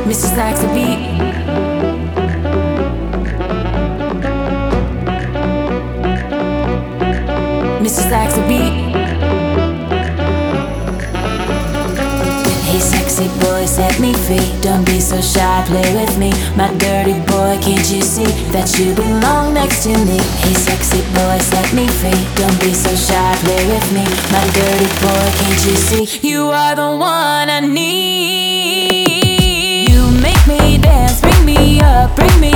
Mrs. likes a beat. Mrs. likes a beat. Hey sexy boy, set me free. Don't be so shy, play with me. My dirty boy, can't you see that you belong next to me? Hey sexy boy, set me free. Don't be so shy, play with me. My dirty boy, can't you see? You are the one I need. You make me dance, bring me up, bring me